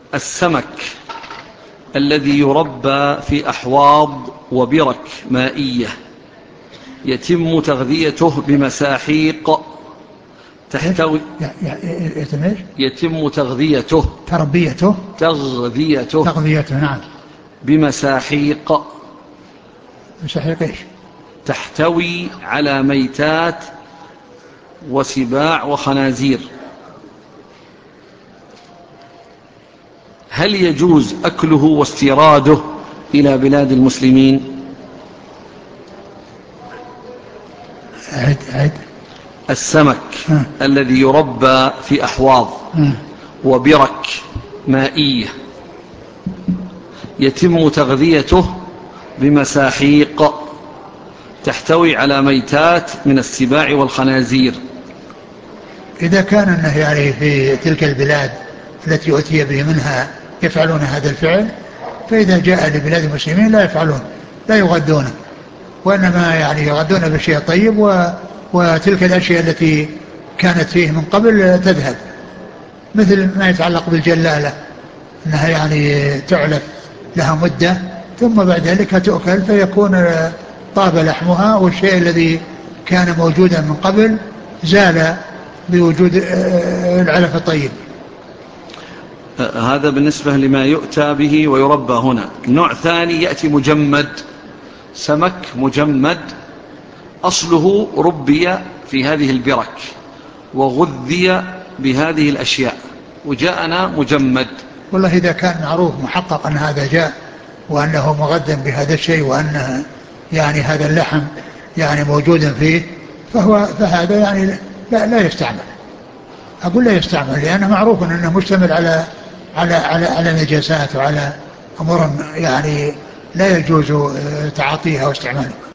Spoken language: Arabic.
السمك الذي يربى في أحواض وبرك مائية يتم تغذيته بمساحيق تحتوي يتم تغذيته نعم بمساحيق إيش؟ تحتوي على ميتات وسباع وخنازير، هل يجوز أكله واستيراده إلى بلاد المسلمين؟ عد. السمك الذي يربى في أحواض وبرك مائية يتم تغذيته بمساحيق تحتوي على ميتات من السباع والخنازير، إذا كان أنه يعني في تلك البلاد التي أتي به منها يفعلون هذا الفعل، فإذا جاء لبلاد المسلمين لا يفعلون، لا يغذونه، وإنما يعني يغذون بالشيء الطيب، وتلك الأشياء التي كانت فيه من قبل تذهب، مثل ما يتعلق بالجلالة أنها يعني تعلف لها مدة ثم بعد ذلك تؤكل فيكون طاب لحمها، والشيء الذي كان موجودا من قبل زال بوجود العلف الطيب. هذا بالنسبة لما يؤتى به ويربى هنا. نوع ثاني يأتي مجمد، سمك مجمد أصله ربي في هذه البرك وغذي بهذه الأشياء وجاءنا مجمد. والله إذا كان معروف محقق أن هذا جاء وأنه مغذى بهذا الشيء وأن يعني هذا اللحم يعني موجود فيه، فهذا يعني لا يستعمل. أقول لا يستعمل، لأنه معروف أنه مشتمل على نجاسات وعلى أمور يعني لا يجوز تعاطيها واستعمالها.